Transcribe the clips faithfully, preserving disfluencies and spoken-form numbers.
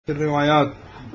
الروايات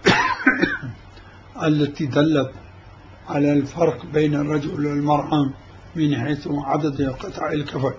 التي دلت على الفرق بين الرجل والمرأة من حيث عدد قطع الكفن.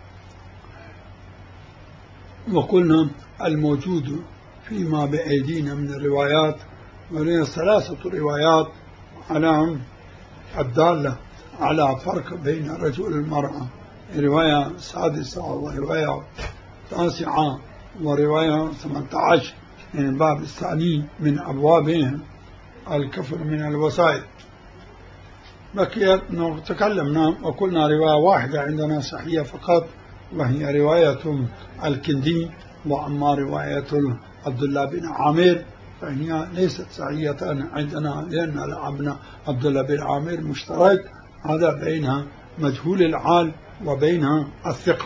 وقلنا الموجود فيما بأيدينا من الروايات وهي ثلاثة روايات على الدالة على فرق بين الرجل والمرأة، رواية سادسة ورواية تاسعة ورواية ثمانية عشر من الباب الثاني من أبواب الكفن من الوسائل. بقيت تكلمنا وقلنا رواية واحدة عندنا صحيحة فقط وهي رواية الكندي، وأما رواية عبد الله بن عامر فهي ليست صحيحة عندنا، لأن ابن عبد الله بن عامر مشترك هذا بينها مجهول الحال وبينها الثقة.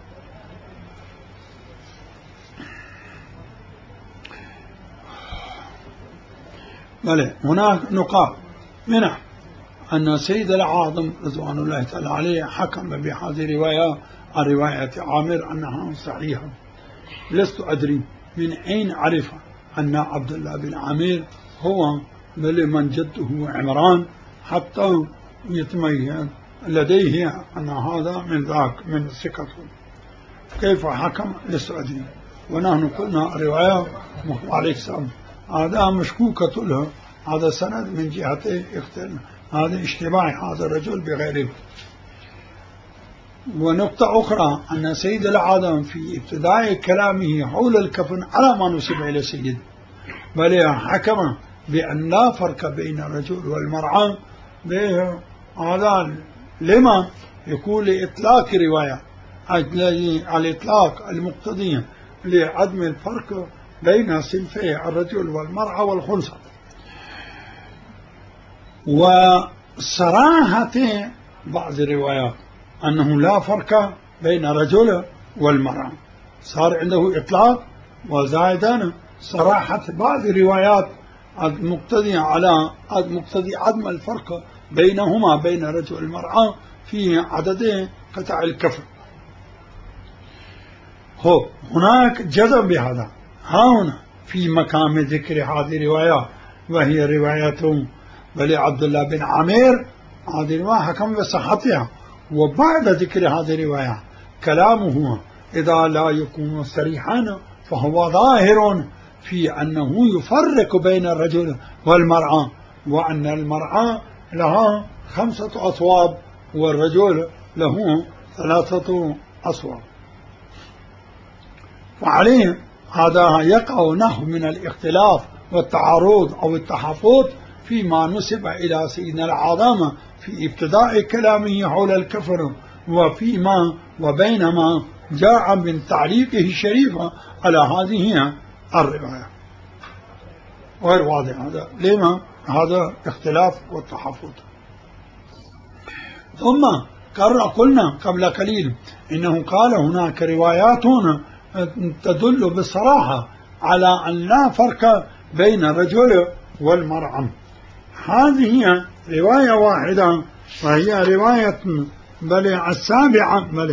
بل هناك نقاط منها أن سيد العاظم رضوان الله تعالى عليه حكم بهذه الرواية الرواية عامر أنها صحيحة. لست أدري من أين عرف أن عبد الله بن عامر هو بل من جده عمران حتى يتميز لديه أن هذا من ذاك من ثقته. كيف حكم لست أدري. ونحن قلنا رواية عليه السلام هذا مشكوكة له، هذا سند من جهته اختلف، هذا اشتباه هذا الرجل بغيره. ونقطة أخرى أن سيد العاظم في ابتداء كلامه حول الكفن على ما نسب إلى سيد، بل حكم بأن لا فرق بين الرجل والمرأة. هذا لما يقول إطلاق رواية الإطلاق المقتضي لعدم الفرق بين صنفي الرجل والمرأة والخنثى. وصراحة بعض الروايات أنه لا فرق بين الرجل والمرأة، صار عنده إطلاق وزائدا صراحة بعض الروايات المقتضية على مقتضي عدم الفرق بينهما بين الرجل والمرأة في عدد قطع الكفن. هو هناك جزم بهذا. ها هنا في مقام ذكر هذه الرواية وهي رواية بل عبد الله بن عامر، هذه الرواية حكم بصحتها. وبعد ذكر هذه الرواية كلامه إذا لا يكون صريحا فهو ظاهر في أنه يفرق بين الرجل والمرأة، وأن المرأة لها خمسة أصواب والرجل له ثلاثة أصواب. وعليه هذا يقع نحو من الاختلاف والتعارض أو التحفظ فيما نسب إلى سيدنا العاظم في ابتداء كلامه حول الكفن، وفيما وبينما جاء من تعليقه الشريف على هذه الرواية. غير واضح هذا لما هذا اختلاف والتحفظ. ثم قلنا قبل قليل إنه قال هناك روايات تدل بصراحة على أن لا فرق بين الرجل والمرأة. هذه رواية واحدة وهي رواية بل السابعة بل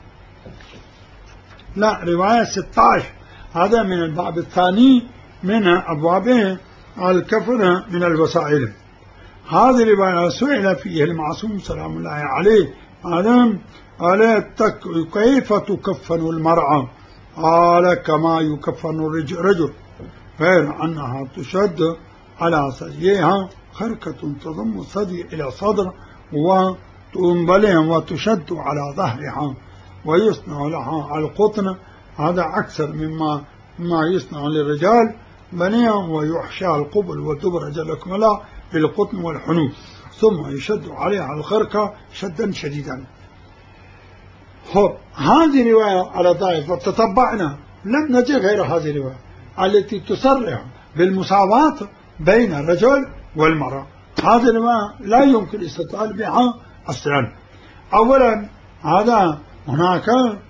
لا رواية ستة عشر، هذا من الباب الثاني من أبواب الكفن من الوسائل. هذه الرواية سئل فيه المعصوم سلام الله عليه هذا قال كيف تكفن المرأة؟ قال كما يكفن الرجل، غير أنها تشد على ثديها خرقة تضم الثدي إلى صدر وتنبلها وتشد على ظهرها ويصنع لها القطن، هذا أكثر مما ما يصنع للرجال بنيا، ويحشى القبل والدبر جلكم الله بالقطن والحنوف، ثم يشد عليها الخرقة شدا شديدا. هذه رواية على ضعيف وتتبعنا لم نجد غير هذه الرواية التي تصرح بالمساواة بين الرجل والمرأة. هذه الرواية لا يمكن استدلال بها أصلا. أولا هذا هناك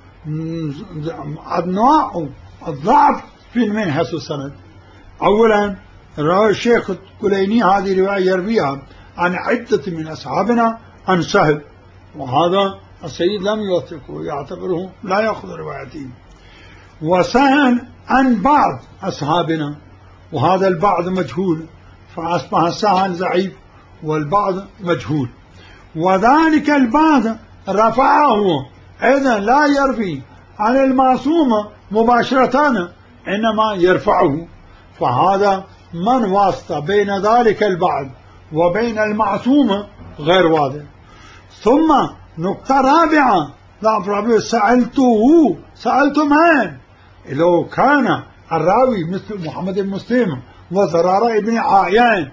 أنواع الضعف في من حيث السند. أولا رأى الشيخ الكليني هذه الرواية يرويها عن عدة من أصحابنا عن سهل، وهذا السيد لم يوثقه يعتبره لا يأخذ روايته. وسهل عن بعض أصحابنا وهذا البعض مجهول، فأصبح السهل ضعيف والبعض مجهول. وذلك البعض رفعه إذن لا يرفي عن المعصوم مباشرة، إنما يرفعه، فهذا من واسطة بين ذلك البعض وبين المعصوم غير واضح. ثم نقطة رابعة، سألته سألت من؟ لو كان الراوي مثل محمد المسلم وزرارة ابن عيان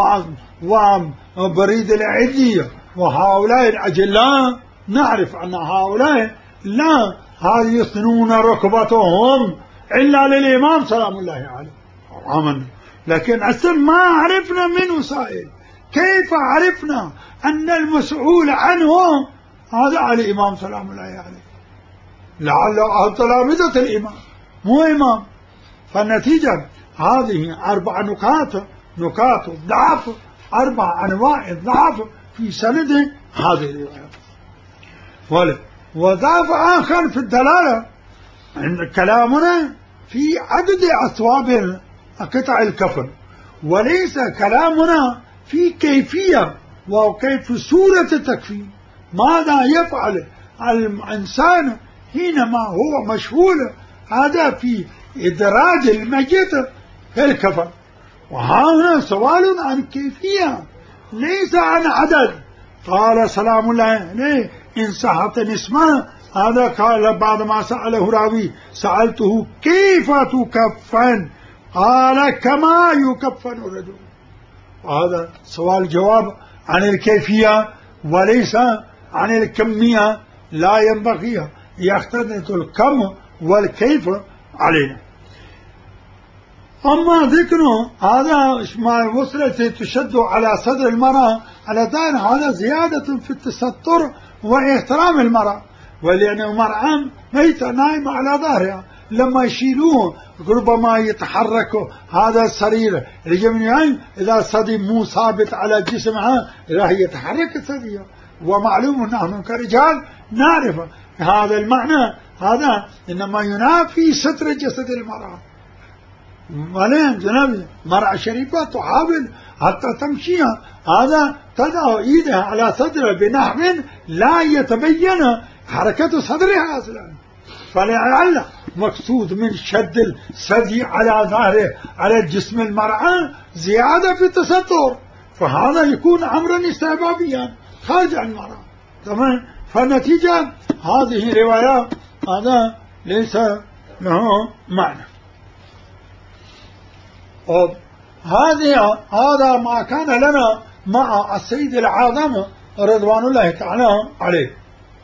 وبريد العدي وهؤلاء الأجلاء، نعرف أن هؤلاء لا هذه يثنون ركبتهم إلا للإمام سلام الله عليه آمنا، لكن أصلا ما عرفنا منه سائل. كيف عرفنا أن المسؤول عنه هذا على الإمام سلام الله عليه؟ لعله تلامذة الإمام مو إمام. فالنتيجة هذه أربع نقاط، نقاط ضعف، أربع أنواع ضعف في سند هذه الرواية. وضعف آخر في الدلالة عند كلامنا في عدد أثواب قطع الكفن، وليس كلامنا في كيفية وكيف سورة التكفين. ماذا يفعل الإنسان حينما هو مشغول هذا في إدراج الميت في الكفن؟ وهنا سؤال عن كيفية ليس عن عدد. قال سلام الله عليه إن صحت اسمه، هذا قال بعد ما سأله راوي سألته كيف تكفن؟ قال كما يكفن الرجل. هذا سؤال جواب عن الكيفية وليس عن الكمية. لا ينبغي يختلط الكم والكيف علينا. أما ذكره هذا ما وصلت تشد على صدر المرأة على دار، هذا زيادة في التستر واحترام المرأة، ولأن المرأة ميتة نائمة على ظهرها، لما يشيلوه ربما يتحرك هذا السرير الجميع، إذا الصدي مو ثابت على جسمها راح يتحرك الصدي. ومعلوم نحن كرجال نعرف هذا المعنى، هذا إنما ينافي ستر جسد المرأة. مالين جنابي مرأة شريفة تحاول حتى تمشيها، هذا تضع ايدها على صدرها بنحو لا يتبين حركة صدرها اصلا، فلعل مقصود من شد الثدي على ظهره على جسم المرأة زيادة في التستر، فهذا يكون امرا استحبابيا خارج عن المرأة. تمام. فالنتيجة هذه رواية هذا ليس له معنى. هذه هذا ما كان لنا مع السيد العظم رضوان الله تعالى عليه.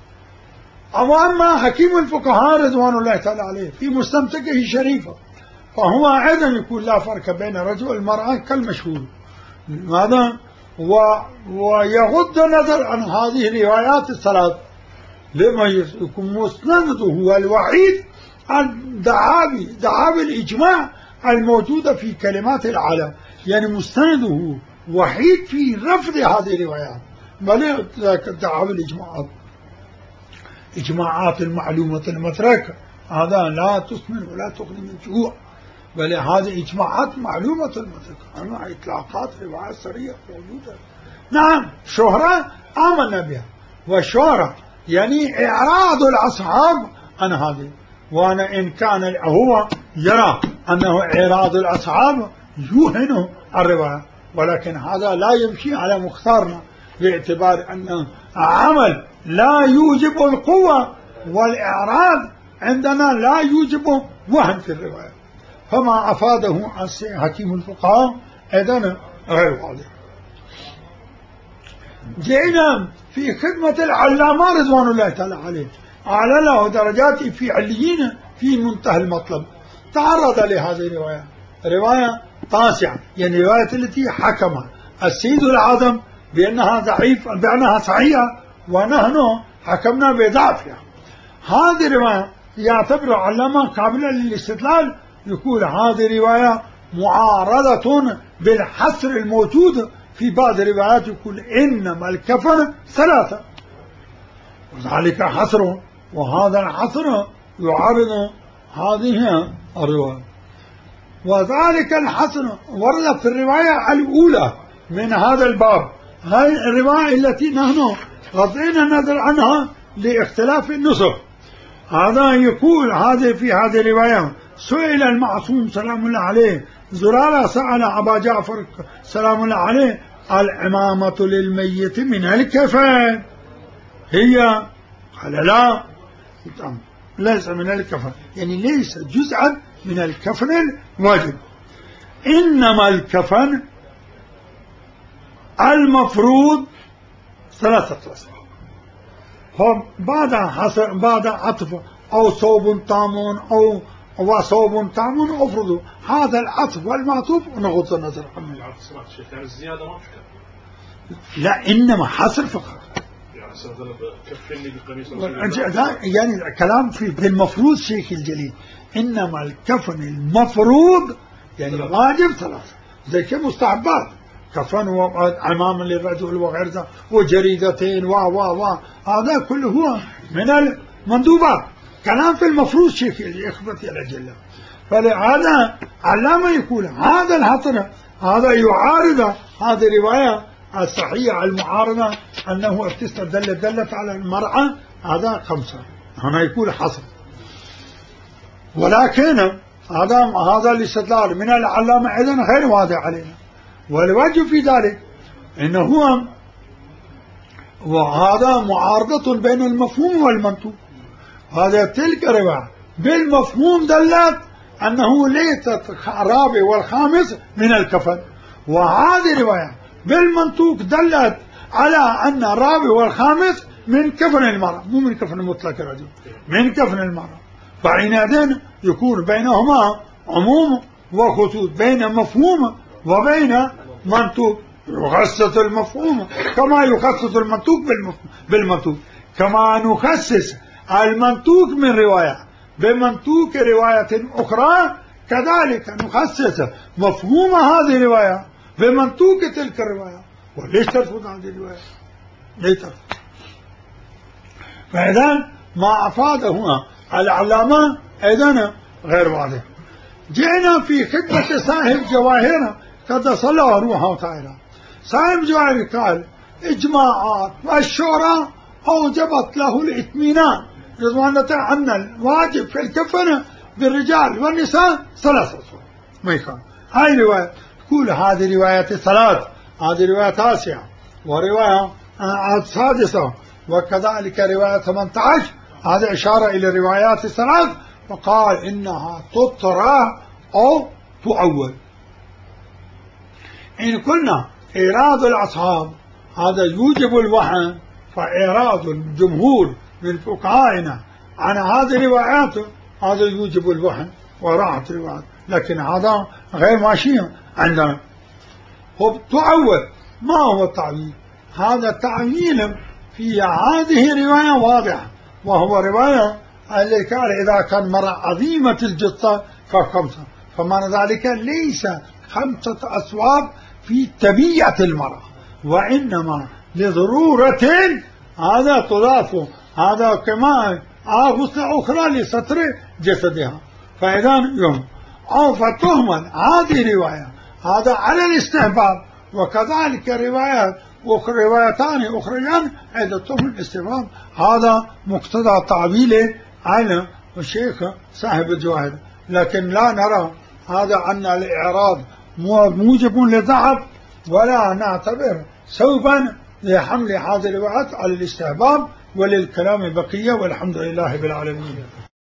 أما حكيم الفقهاء رضوان الله تعالى عليه في مستمسكه شريفة، فهو أيضا يكون لا فرق بين الرجل والمرأة كالمشهور. هذا ويغض النظر عن هذه الروايات الثلاث، لما يكون مستنده هو الوحيد عن دعاوي دعاوي الإجماع الموجودة في كلمات العالم، يعني مستنده وحيد في رفض هذه الروايات، بل دعاوي الإجماعات إجماعات المعلومة المتركة هذا لا تثمن ولا تغني من جوع، بل هذه إجماعات معلومة المتركة، أما إطلاقات روايات سرية موجودة. نعم شهرة آمنا بها، والشهرة يعني إعراض الأصحاب عن هذه، وأنا إن كان هو يرى أنه إعراض الأصحاب يوهن الرواية، ولكن هذا لا يمشي على مختارنا، باعتبار أن عمل لا يوجب القوة والإعراض عندنا لا يوجب وهن في الرواية، فما أفاده حكيم الفقهاء إذن غير واضح. جئنا في خدمة العلامة رضوان الله تعالى عليه، أعلى له درجات في عليين في منتهى المطلب، تعرض لهذه الرواية، رواية تاسعة، يعني رواية التي حكم السيد العظم بأنها ضعيف بأنها صحيحة ونحن حكمنا بضعفها. هذه الرواية يعتبر علامة قابلة للاستدلال، يقول هذه رواية معارضة بالحصر الموجود في بعض الروايات، يقول إنما الكفن ثلاثة، وذلك حصر، وهذا الحصر يعارض هذه الرواية. وذلك الحسن ورد في الرواية الأولى من هذا الباب، هذه الرواية التي نحن غضينا النظر عنها لاختلاف النسخ. هذا يقول هذا في هذه الرواية: سئل المعصوم سلام الله عليه، زرارة سأل أبا جعفر سلام الله عليه: العمامة للميت من الكفن هي؟ قال لا، ليس من الكفن، يعني ليس جزءا من الكفن الواجب، إنما الكفن المفروض ثلاثة أصناف. هم بعد حصر بعد عطف أو صوب تامون أو وصوب تامون أفرضوا هذا العطف والمعطوف ونغض النظر عنه. يعني الزيادة ما مشكلة، لا، إنما حصر فقط. يعني الكلام في المفروض شيخ الجليل، إنما الكفن المفروض يعني واجب ثلاثة، زي كمستحبات كفن وعمام للرجل وغيرها وجريدتين و و و هذا كله هو من المندوبات. كلام في المفروض شيخ إخوتي الأجلة. فلهذا علامة يقول هذا الحطر هذا يعارض هذه الرواية الصحيحة المعارضة أنه استدل دلت على المرأة، هذا خمسة، هنا يقول حصر. ولكن هذا هذا الاستدلال من العلامة أيضا غير واضح علينا، والوجه في ذلك إنه هو وهذا معارضة بين المفهوم والمنطوق. هذا تلك الرواية بالمفهوم دلت أنه ليست الرابع والخامس من الكفن، وهذه الرواية بالمنطوق دلت على أن الرابع والخامس من كفن المرأة، مو من كفن المطلق الرجل، من كفن المرأة. فعنادين يكون بينهما عموم وخصوص، بين مفهوم وبين منطوق. يخصص المفهوم كما يخصص المنطوق بالمنطوق، كما نخصص المنطوق من رواية بمنطوق رواية أخرى، كذلك نخصص مفهوم هذه الرواية بمنطوق تلك الرواية. وليش ترفض هذه الرواية؟ ليش ترفض؟ فإذا ما أفاده هنا العلامة أيضا غير واضح. جئنا في خدمة صاحب جواهر قدس الله روحه تعالى. صاحب جواهر قال إجماعات والشورى أوجبت له الإطمئنان رضوانة أن الواجب في الكفن بالرجال والنساء ثلاثة صور ما يكون. هاي رواية كل هذه رواية ثلاث، هذه رواية تاسعة ورواية سادسة وكذلك رواية ثمانية عشر، هذا إشارة إلى الروايات الثلاث، وقال إنها تطرى أو تؤول. إن كنا إيراد الأصحاب هذا يوجب الوحن، فإيراد الجمهور من فقهائنا عن هذه الروايات هذا يوجب الوحن وراحة الروايات، لكن هذا غير ماشي عندنا. هو تؤول. ما هو التعويل؟ هذا التعويل في هذه الرواية واضح، وهو رواية اللي قال إذا كان مرأة عظيمة الجثة فخمسة، فمعنى ذلك ليس خمسة أسواب في تبية المرأة، وإنما لضرورة هذا تضاف هذا كما غسلة أخرى لستر جسدها. فإذا يوم أو فتهمل هذه رواية هذا على الاستحباب، وكذلك روايات أخرى روايتان أخريان أيضا تهمل الاستحباب. هذا مقتضى تعبيله عن الشيخ صاحب الجواهر، لكن لا نرى هذا أن الإعراض موجب للضعف، ولا نعتبر سوبا لحمل هذه الروايات على الاستحباب وللكلام بقية، والحمد لله بالعالمين.